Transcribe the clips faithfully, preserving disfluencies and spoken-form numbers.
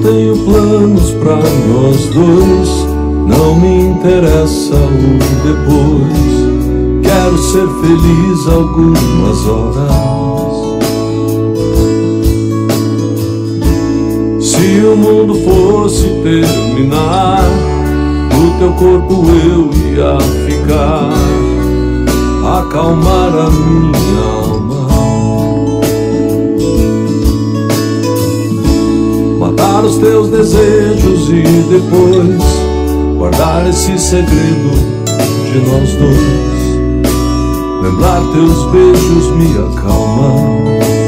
tenho planos pra nós dois, não me interessa o depois. Quero ser feliz algumas horas. Se o mundo fosse terminar, no teu corpo eu ia ficar, acalmar a minha alma, matar os teus desejos e depois guardar esse segredo de nós dois. Lembrar teus beijos me acalma.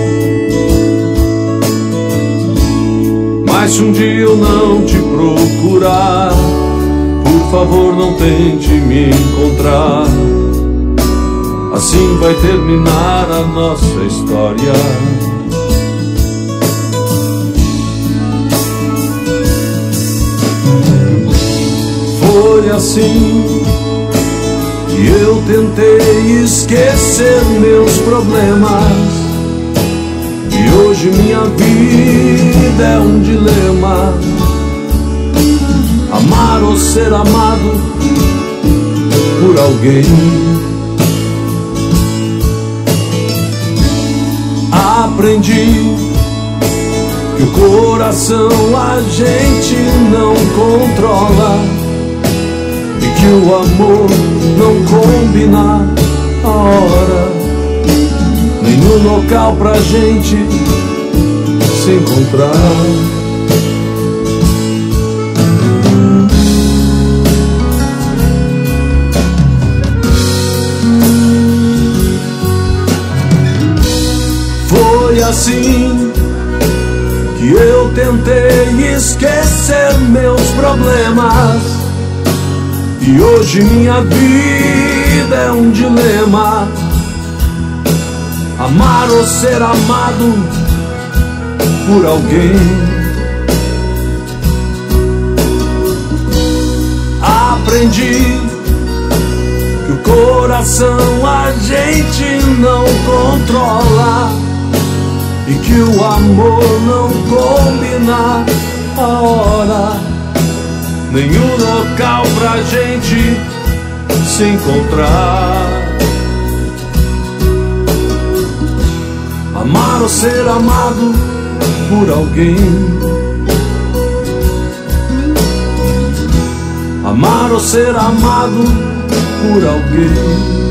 Mas se um dia eu não te procurar, por favor não tente me encontrar. Assim vai terminar a nossa história. Foi assim que eu tentei esquecer meus problemas, e hoje minha vida é um dilema: amar ou ser amado por alguém. Aprendi que o coração a gente não controla, e que o amor não combina a hora, nem o local pra gente se encontrar. Foi assim que eu tentei esquecer meus problemas, e hoje minha vida é um dilema: amar ou ser amado por alguém. Aprendi que o coração a gente não controla, e que o amor não combina a hora, nem o local pra gente se encontrar. Amar ou ser amado por alguém. Amar ou ser amado por alguém.